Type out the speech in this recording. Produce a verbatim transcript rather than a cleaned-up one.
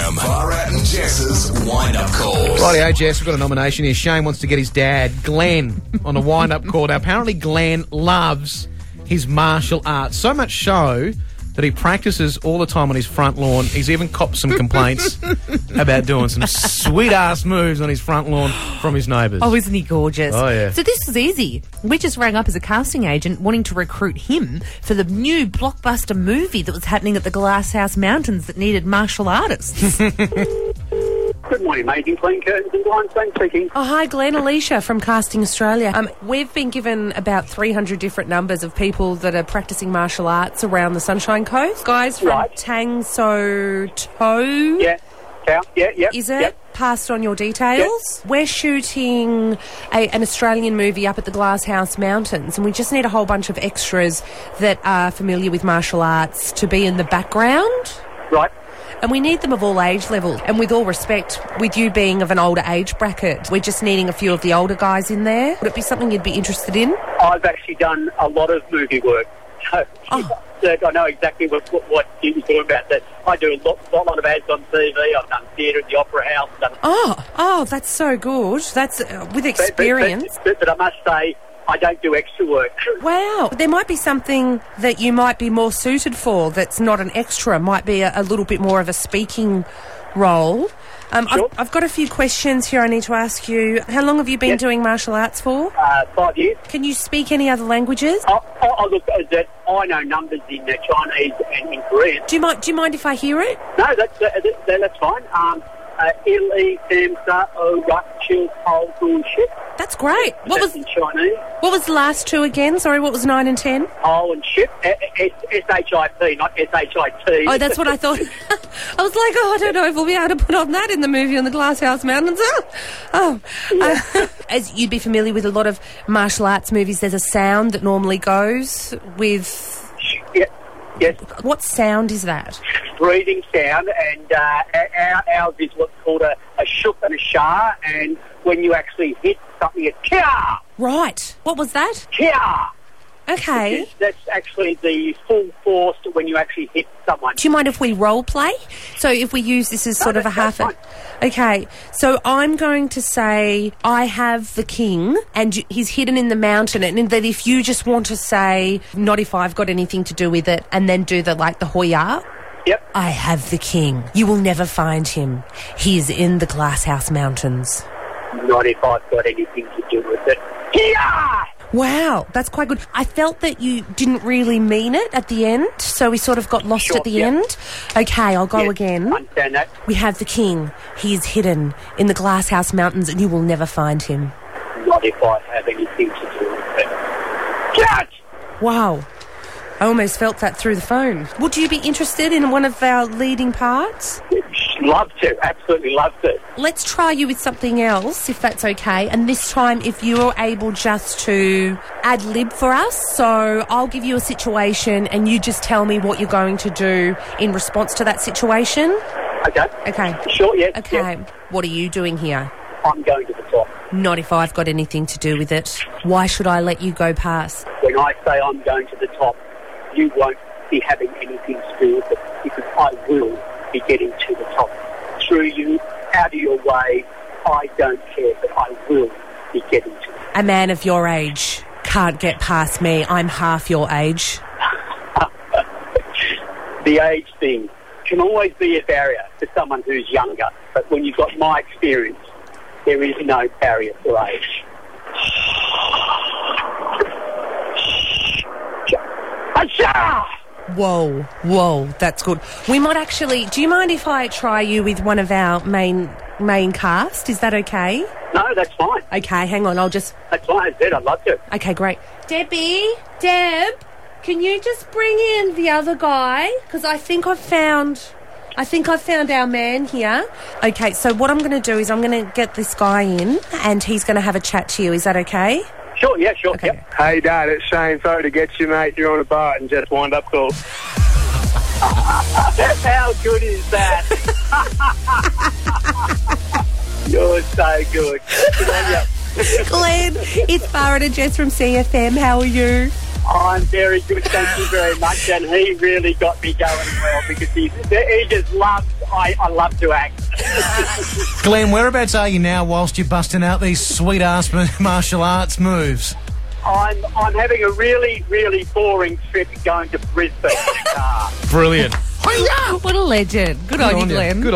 M. Barat and Jess's wind-up call. Rightio, Jess, we've got a nomination here. Shane wants to get his dad, Glenn, on a wind-up call. Now, apparently Glenn loves his martial arts, so much so that he practices all the time on his front lawn. He's even copped some complaints about doing some sweet-ass moves on his front lawn from his neighbours. Oh, isn't he gorgeous? Oh, yeah. So this was easy. We just rang up as a casting agent wanting to recruit him for the new blockbuster movie that was happening at the Glasshouse Mountains that needed martial artists. Good morning, Amazing Clean Curtains and Blinds. Glenn speaking. Oh, hi, Glenn. Alicia from Casting Australia. Um, we've been given about three hundred different numbers of people that are practising martial arts around the Sunshine Coast. Guys from Right. Tang So To. Yeah, yeah, yeah, yeah. Is it? Yep. Passed on your details. We're shooting a, an Australian movie up at the Glasshouse Mountains, and we just need a whole bunch of extras that are familiar with martial arts to be in the background. Right. And we need them of all age levels. And with all respect, with you being of an older age bracket, we're just needing a few of the older guys in there. Would it be something you'd be interested in? I've actually done a lot of movie work. So Oh. I know exactly what, what, what you're talking about. That I do a lot, lot, lot of ads on T V. I've done theatre at the Opera House. Done Oh, oh, that's so good. That's uh, with experience. But, but, but I must say, I don't do extra work. Wow. There might be something that you might be more suited for that's not an extra, might be a, a little bit more of a speaking role. Um, Sure. I've, I've got a few questions here I need to ask you. How long have you been Yes. doing martial arts for? Uh, five years. Can you speak any other languages? I, I, I look at that. I know numbers in uh, Chinese and in Korean. Do you mind, do you mind if I hear it? No, that's uh, that, that's fine. Um, uh, Italy, Samsa, O, Ruk, Chill, Pole, Cool, Shit. That's great. What was That's in Chinese. what was the last two again? Sorry, what was nine and ten? Oh, and ship. S H I P, not S H I T. Oh, that's what I thought. I was like, oh, I don't know if we'll be able to put on that in the movie on the Glasshouse Mountains. Oh, oh. Uh, as you'd be familiar with a lot of martial arts movies, there's a sound that normally goes with. Yeah, yes. What sound is that? Breathing sound, and uh, our, ours is what's called a, a shook and a shah, and when you actually hit something, it's kia, Right. What was that? kia. Okay. That's actually the full force when you actually hit someone. Do you mind if we role play? So if we use this as sort No, of a that's- half... that's A, okay, so I'm going to say, I have the king, and y- he's hidden in the mountain, and that if you just want to say, not if I've got anything to do with it, and then do the, like, the Hoya. Yep. I have the king. You will never find him. He is in the Glasshouse Mountains. Not if I've got anything to do with it. Kia! Wow, that's quite good. I felt that you didn't really mean it at the end, so we sort of got lost Sure, at the yeah. end. Okay, I'll go Yes, again. Understand that? We have the king. He is hidden in the Glasshouse Mountains, and you will never find him. Not if I have anything to do with it. Cat! Wow. I almost felt that through the phone. Would you be interested in one of our leading parts? Love to, absolutely love to. Let's try you with something else, if that's okay. And this time, if you're able just to ad-lib for us. So I'll give you a situation, and you just tell me what you're going to do in response to that situation. Okay. Okay. Sure, yes. Okay. yes. What are you doing here? I'm going to the top. Not if I've got anything to do with it. Why should I let you go past? When I say I'm going to the top, you won't be having anything to do with it, because I will be getting to the top. Through you, out of your way, I don't care, but I will be getting to it. A man of your age can't get past me. I'm half your age. The age thing can always be a barrier to someone who's younger, but when you've got my experience, there is no barrier for age. Asha! Whoa, whoa, that's good. We might actually... Do you mind if I try you with one of our main main cast? Is that okay? No, that's fine. Okay, hang on, I'll just... That's fine, I said I'd love to. Okay, great. Debbie, Deb, can you just bring in the other guy? Because I think I've found... I think I've found our man here. Okay, so what I'm going to do is I'm going to get this guy in, and he's going to have a chat to you. Is that okay? Sure, yeah, sure. Okay. Yep. Hey, Dad, it's Shane. Sorry to get you, mate. You're on a bar and just wind up call. How good is that? You're so good. Good on you. Glenn, it's Barat and Jess from C F M. How are you? I'm very good, thank you very much. And he really got me going well, because he, he just loves I, I love to act. Glenn, whereabouts are you now whilst you're busting out these sweet-ass ma- martial arts moves? I'm I'm having a really, really boring trip going to Brisbane in a car. Brilliant. What a legend. Good, Good on you, on you. Glenn. Good